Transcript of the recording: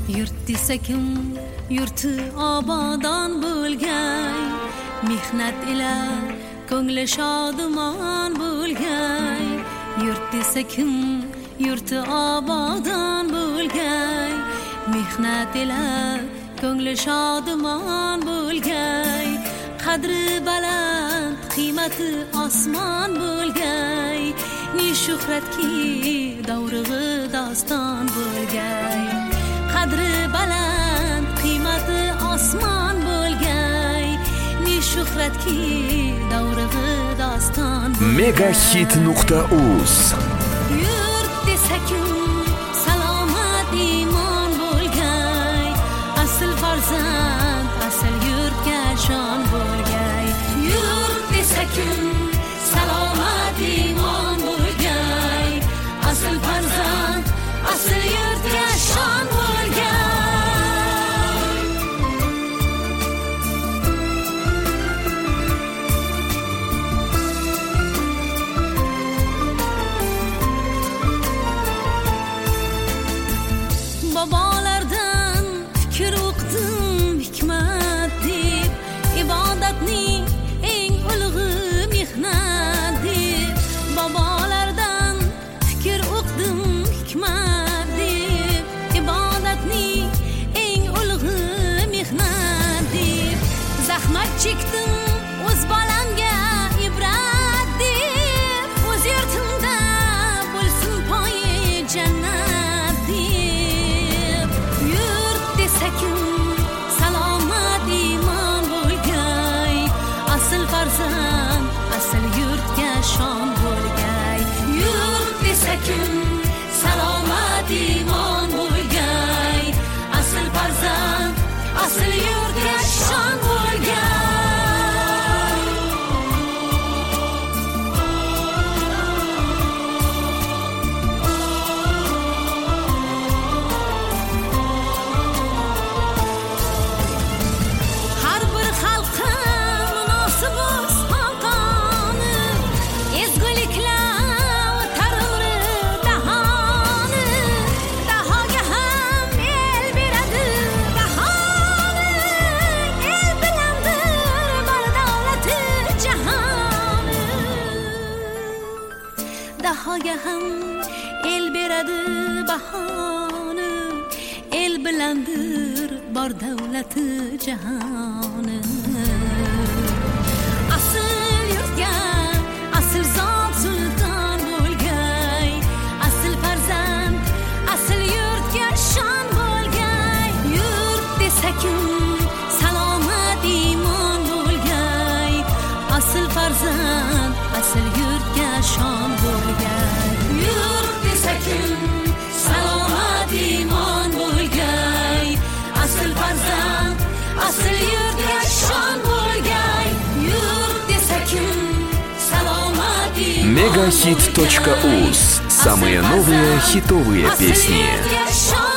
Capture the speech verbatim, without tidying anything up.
Yurt desa kim yurti obodon bo'lgay, mehnat ila ko'ngli shodumon bo'lgay. Yurt desa kim yurti obodon bo'lgay, mehnat ila ko'ngli shodumon bo'lgay. Qadri baland qiymati osmon bo'lgay, ne shuhratki davrig'i doston bo'lgay. Qadri baland qiymati osmon bo'lgay, ne shuhratki davrig'i doston bo'lgay. megahit nuqta uz Yurt desa kim salomat iymon bo'lgay, asl farzand asl yurtga shon bo'lgay. Yurt desa kim salomat iymon bo'lgay, asl farzand asl yurtga shon bo'lgay. Babalardan fikr o'qdim hikmat deb, ibodatning eng ulug'i mehnat deb. Babalardan fikr o'qdim hikmat deb, ibodatning eng ulug'i mehnat deb. Zahmat chekdim o'z bolamga ibrat deb, o'z yurtimda bo'lsin poyi jannat deb. Yurt desa kim salomat iymon bo'lgay, asl farzand asl yurtga shon bo'lgay. Yurt desa kim salomat iymon bo'lgay, asl farzand asl yurtga shon bo'lgay. Har bir xalqqa munosib o'z xalqoni, ezguliklar taruri dahoni. Dahoga ham el beradi bahoni, el bilandir bardavlati jahoni. Dahoga ham el beradi bahoni, el bilandir bor davlati jahoni. Asl yurtga asl zot sulton bo'lgay, asl farzand asl yurtga shon bo'lgay. Yurt desa kim salomat iymon bo'lgay, asl farzand asl yurtga shon bo'lgay. Yurt desa kim salomat iymon bo'lgay, asl farzand asl yurtga shon bo'lgay. Yurt desa kim salomat iymon megahit точка уз. Самые новые хитовые песни. bo'lgay, asl yurtga shon